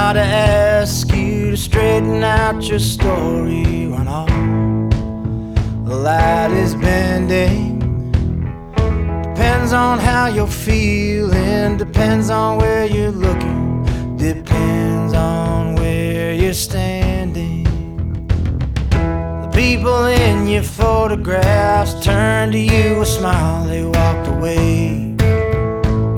about to ask you to straighten out your story when all the light is bending. Depends on how you're feeling, depends on where you're looking, depends on where you're standing. The people in your photographs turned to you a smile, they walked away.